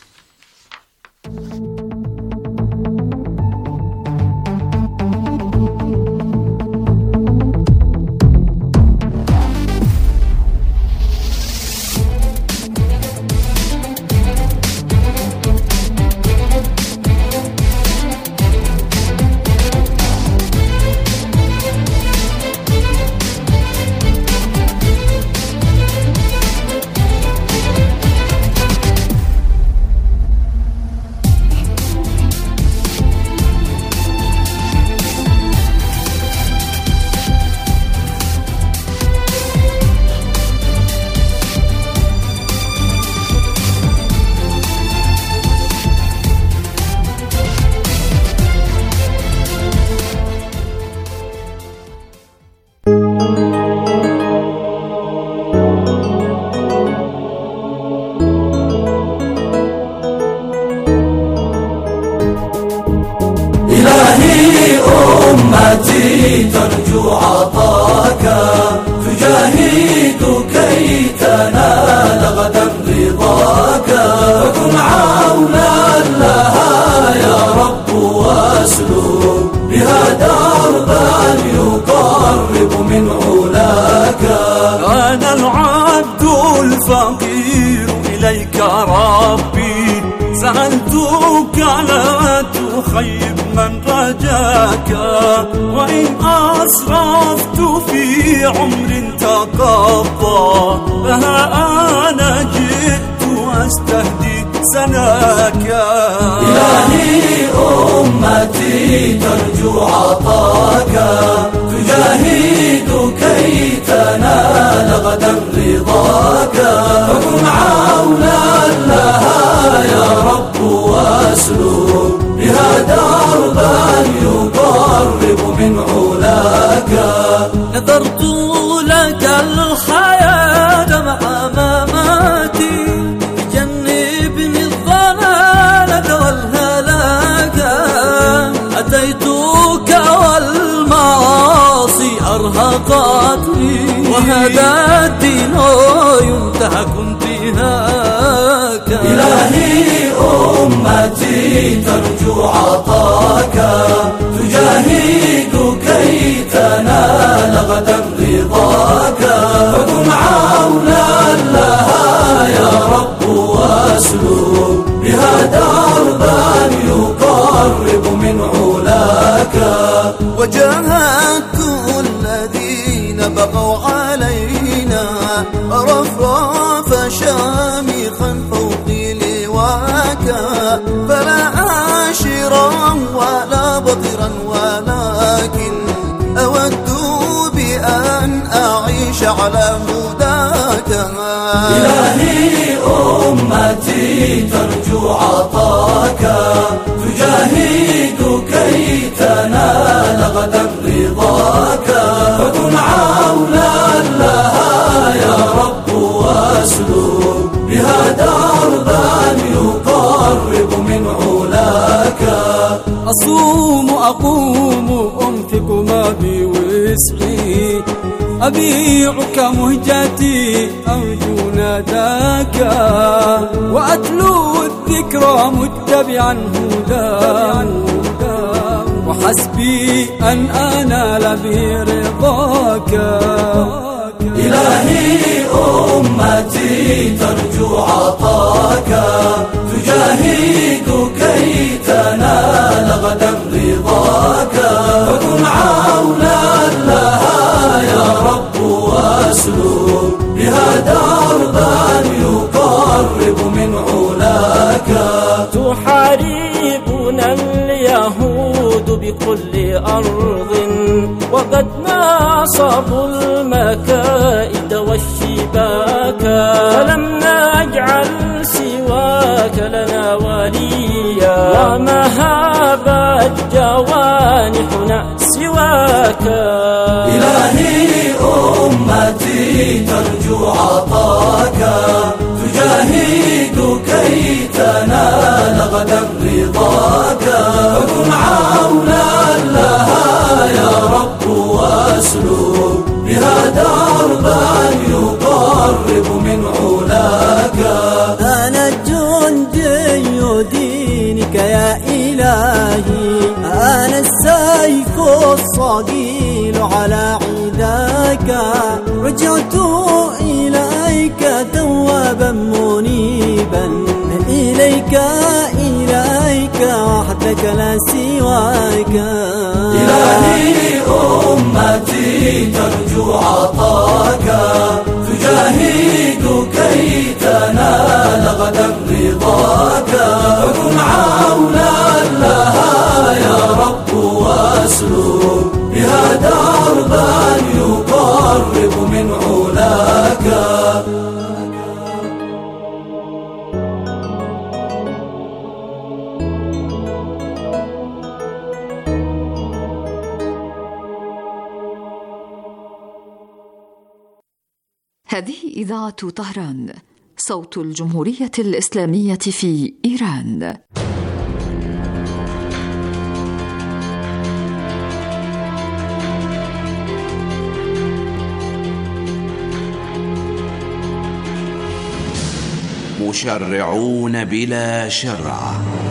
ترجو عطاك تجاهد كي تنال غدا رضاك، فكن عونا لها يا رب واسلك بها دربا يقرب من علاك. أنا العبد الفقير إليك ربي، سألتك لا تخيب من رجاك، وإن أسرفت في عمر تقضى فها أنا جئت واستهدي سناك. إلهي أمتي ترجو عطاك، تجاهد كي تنال غدا رضاك. فكن عونا لها يا رب واسلك بها دربا يقرب من علاك. نذرت لك الحياة مع مماتي، جنبني الضلالة والهلاك. أتيتك والمعاصي أرهقتني، وهذا الدين ينتهك انتهاك. إلهي أمتي ترجو عطاك، تجاهد كي تنال غدا رضاك. فكن عونا لها يا رب واسلك بها دربا يقرب من علاك. وجاهدت الذين بغوا علينا، رفرف شامخا فوق لواك. فلا عاشرا ولا بطرا، ولكن أود بأن أعيش على هداك. إلهي أمتي ترجو عطاك، تجاهد كي تنال غدا رضاك. فكن عونا لها يا رب واسلك بها دربا يقرب من علاك. أصوم أقوم أنفق ما بي وسعي، أبيعك مهجتي أرجو ناداك. وأتلو الذكرى متبعا هداه، وحسبي أن أنال به رضاك. إلهي أمتي ترجو عطاك، تجاهد كي تنال غدا رضاك. فكن عونا لها يا رب واسلك بها دربا يقرب من علاك. تحاربنا اليهود بكل أرض، وقد ناصبوا المكائد والشباك. فلم نجعل سواك لنا وليا، ومهابت جوانحنا سواك. إلهي أمتي ترجو عطاك، تجاهد كي تنال غدا رضاك. فكن عونا لها يا رب واسلك بها دربا يقرب من علاك. أنا جندي دينك يا إلهي، أنا السيف الصقيل على عداك. رجعت إليك توابا منيبا، إليك إليك وحدك لا سواك. إلهي أمتي ترجو عطاك، تجاهد كي تنال غدا رضاك. فكن عونا لها يا رب واسلك بها دربا يقرب من علاك. هذه إذاعة طهران، صوت الجمهورية الإسلامية في إيران. مشرعون بلا شرع.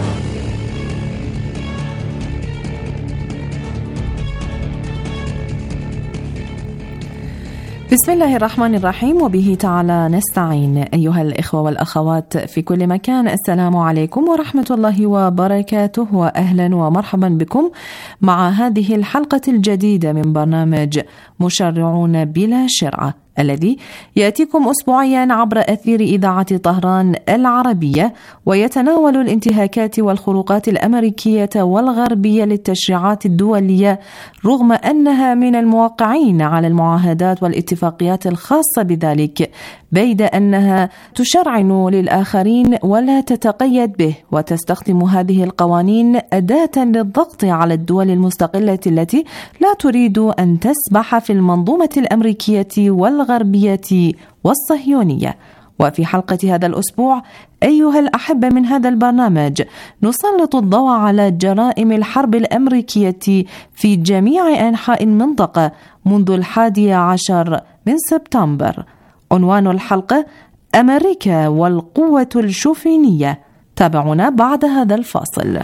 بسم الله الرحمن الرحيم، وبه تعالى نستعين. أيها الإخوة والأخوات في كل مكان، السلام عليكم ورحمة الله وبركاته، وأهلا ومرحبا بكم مع هذه الحلقة الجديدة من برنامج مشرعون بلا شرع، الذي يأتيكم أسبوعيا عبر أثير إذاعة طهران العربية، ويتناول الانتهاكات والخروقات الأمريكية والغربية للتشريعات الدولية، رغم أنها من الموقعين على المعاهدات والاتفاقيات الخاصة بذلك، بيد أنها تشرعن للآخرين ولا تتقيد به، وتستخدم هذه القوانين أداة للضغط على الدول المستقلة التي لا تريد أن تسبح في المنظومة الأمريكية والغربية والصهيونية. وفي حلقة هذا الأسبوع أيها الأحبة من هذا البرنامج نسلط الضوء على جرائم الحرب الأمريكية في جميع أنحاء المنطقة منذ الحادي عشر من سبتمبر. عنوان الحلقة: أمريكا والقوة الشوفينية. تابعونا بعد هذا الفاصل.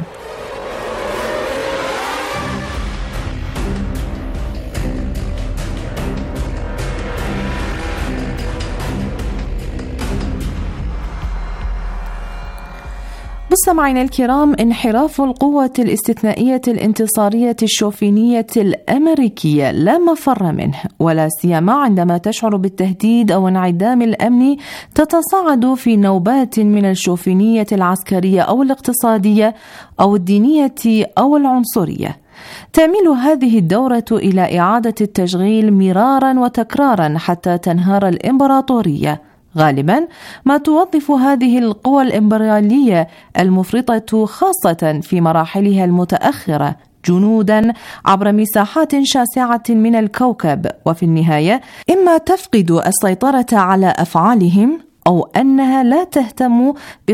مستمعينا الكرام، انحراف القوة الاستثنائية الانتصارية الشوفينية الأمريكية لا مفر منه، ولا سيما عندما تشعر بالتهديد أو انعدام الأمن تتصاعد في نوبات من الشوفينية العسكرية أو الاقتصادية أو الدينية أو العنصرية. تميل هذه الدورة إلى إعادة التشغيل مرارا وتكرارا حتى تنهار الإمبراطورية. غالبا ما توظف هذه القوى الإمبريالية المفرطة خاصة في مراحلها المتأخرة جنودا عبر مساحات شاسعة من الكوكب، وفي النهاية إما تفقد السيطرة على أفعالهم أو أنها لا تهتم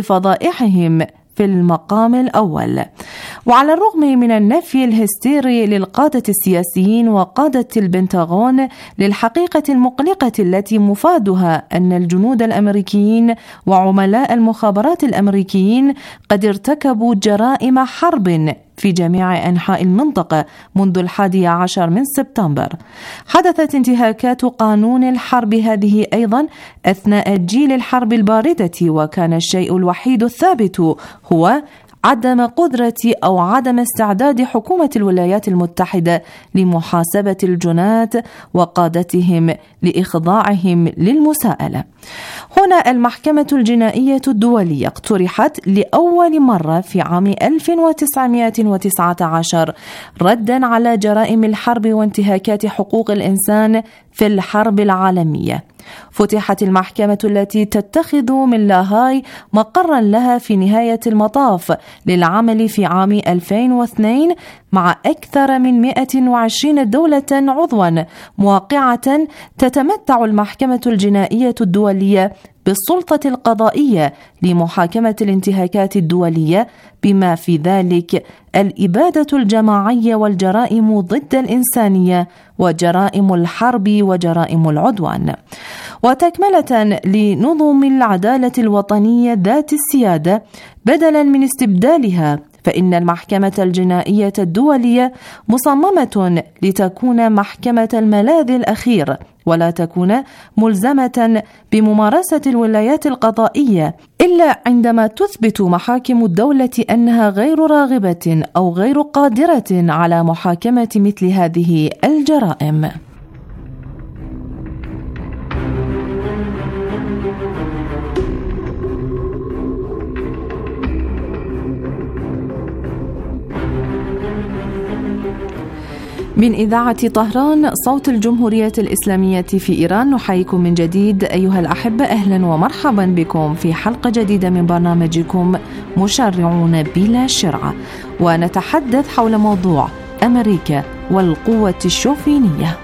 بفضائحهم في المقام الأول. وعلى الرغم من النفي الهستيري للقادة السياسيين وقادة البنتاغون للحقيقة المقلقة التي مفادها أن الجنود الأمريكيين وعملاء المخابرات الأمريكيين قد ارتكبوا جرائم حرب في جميع أنحاء المنطقة منذ الحادي عشر من سبتمبر، حدثت انتهاكات قانون الحرب هذه أيضا أثناء الجيل الحرب الباردة، وكان الشيء الوحيد الثابت هو عدم قدرة أو عدم استعداد حكومة الولايات المتحدة لمحاسبة الجنات وقادتهم لإخضاعهم للمساءلة. هنا المحكمة الجنائية الدولية اقترحت لأول مرة في عام ألف وتسعمائة وتسعة عشر ردا على جرائم الحرب وانتهاكات حقوق الإنسان في الحرب العالمية. فتحت المحكمة التي تتخذ من لاهاي مقرا لها في نهاية المطاف للعمل في عام ألفين واثنين مع أكثر من مئة وعشرين دولة عضوا موقعة. تتمتع المحكمة الجنائية الدولية بالسلطة القضائية لمحاكمة الانتهاكات الدولية، بما في ذلك الإبادة الجماعية والجرائم ضد الإنسانية وجرائم الحرب وجرائم العدوان. وتكملة لنظم العدالة الوطنية ذات السيادة بدلا من استبدالها، فإن المحكمة الجنائية الدولية مصممة لتكون محكمة الملاذ الأخير، ولا تكون ملزمة بممارسة الولايات القضائية إلا عندما تثبت محاكم الدولة أنها غير راغبة أو غير قادرة على محاكمة مثل هذه الجرائم. من إذاعة طهران صوت الجمهورية الإسلامية في إيران نحييكم من جديد أيها الأحبة، أهلا ومرحبا بكم في حلقة جديدة من برنامجكم مشرعون بلا شرعة، ونتحدث حول موضوع أمريكا والقوة الشوفينية.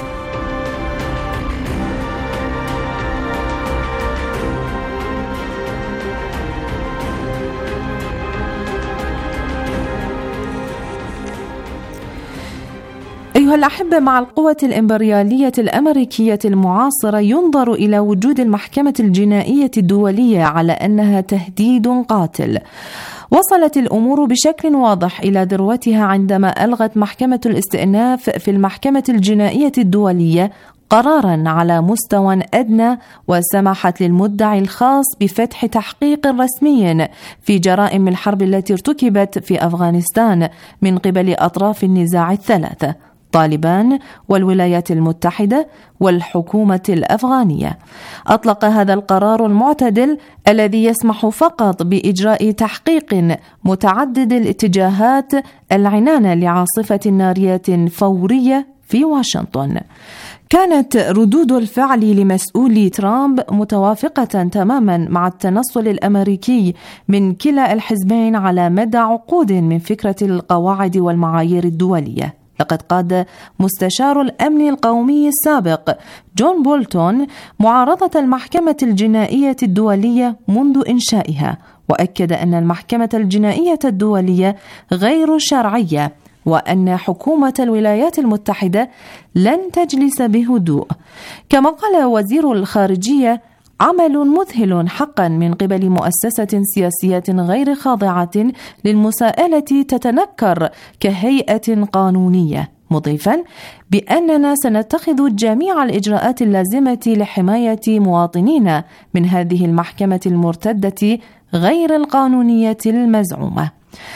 أيها الأحبة، مع القوة الإمبريالية الأمريكية المعاصرة ينظر إلى وجود المحكمة الجنائية الدولية على أنها تهديد قاتل. وصلت الأمور بشكل واضح إلى ذروتها عندما ألغت محكمة الاستئناف في المحكمة الجنائية الدولية قراراً على مستوى أدنى، وسمحت للمدعي الخاص بفتح تحقيق رسمي في جرائم الحرب التي ارتكبت في أفغانستان من قبل أطراف النزاع الثلاثة. طالبان والولايات المتحدة والحكومة الأفغانية. أطلق هذا القرار المعتدل الذي يسمح فقط بإجراء تحقيق متعدد الاتجاهات العنان لعاصفة نارية فورية في واشنطن. كانت ردود الفعل لمسؤولي ترامب متوافقة تماما مع التنصل الأمريكي من كلا الحزبين على مدى عقود من فكرة القواعد والمعايير الدولية. لقد قاد مستشار الأمن القومي السابق جون بولتون معارضة المحكمة الجنائية الدولية منذ إنشائها، وأكد أن المحكمة الجنائية الدولية غير شرعية وأن حكومة الولايات المتحدة لن تجلس بهدوء. كما قال وزير الخارجية: عمل مذهل حقا من قبل مؤسسة سياسية غير خاضعة للمساءلة تتنكر كهيئة قانونية، مضيفا بأننا سنتخذ جميع الإجراءات اللازمة لحماية مواطنينا من هذه المحكمة المرتدة غير القانونية المزعومة.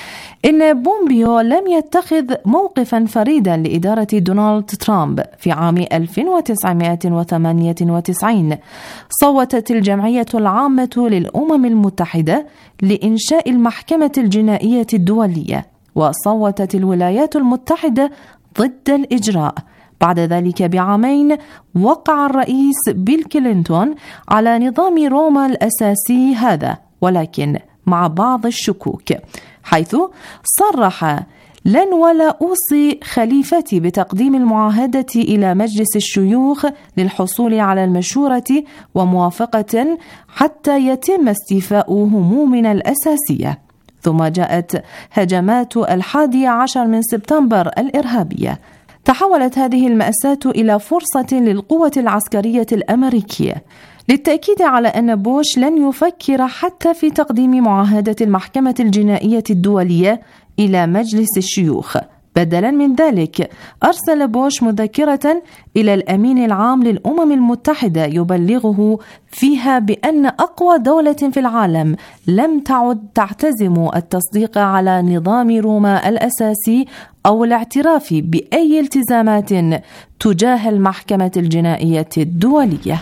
إن بومبيو لم يتخذ موقفا فريدا لإدارة دونالد ترامب. في عام ألف وتسعمائة وثمانية وتسعين صوتت الجمعية العامة للأمم المتحدة لإنشاء المحكمة الجنائية الدولية، وصوتت الولايات المتحدة ضد الإجراء. بعد ذلك بعامين وقع الرئيس بيل كلينتون على نظام روما الأساسي هذا، ولكن مع بعض الشكوك، حيث صرح: لن ولا أوصي خليفتي بتقديم المعاهدة إلى مجلس الشيوخ للحصول على المشورة وموافقة حتى يتم استيفاء همومنا الأساسية. ثم جاءت هجمات الحادي عشر من سبتمبر الإرهابية. تحولت هذه المأساة إلى فرصة للقوة العسكرية الأمريكية للتأكيد على أن بوش لن يفكر حتى في تقديم معاهدة المحكمة الجنائية الدولية إلى مجلس الشيوخ. بدلا من ذلك أرسل بوش مذكرة إلى الأمين العام للأمم المتحدة يبلغه فيها بأن أقوى دولة في العالم لم تعد تعتزم التصديق على نظام روما الأساسي أو الاعتراف بأي التزامات تجاه المحكمة الجنائية الدولية.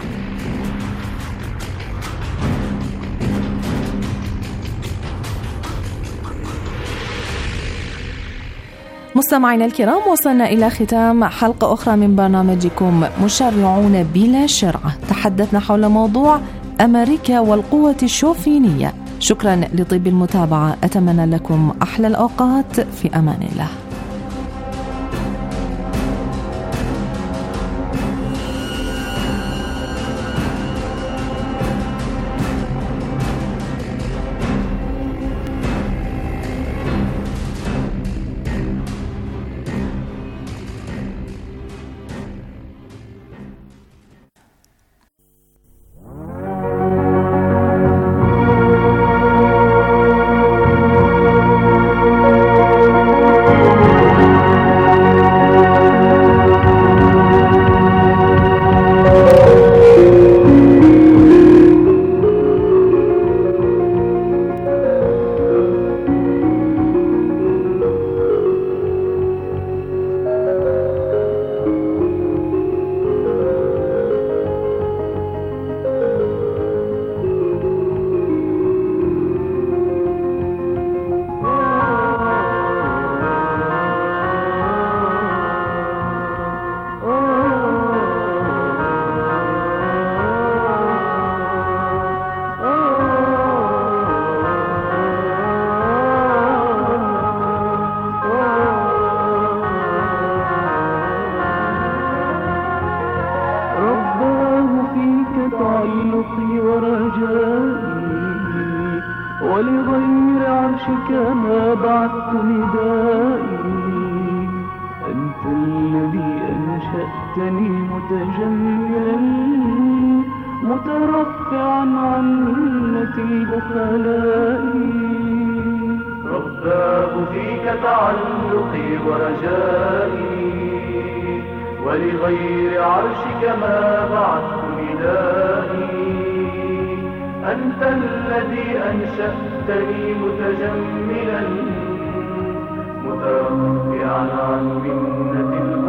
مستمعينا الكرام، وصلنا إلى ختام حلقة أخرى من برنامجكم مشرعون بلا شرعة. تحدثنا حول موضوع أمريكا والقوة الشوفينية. شكرا لطيب المتابعة، أتمنى لكم أحلى الأوقات، في أمان الله. ولغير عرشك ما بعثت ندائي. أنت الذي أنشأتني متجملا مترفعا عن بخلائي. رباه فيك تعلقي ورجائي، ولغير عرشك ما بعثت ندائي. أنت الذي أنشأتني متجملا مترفعا جميعا عن منة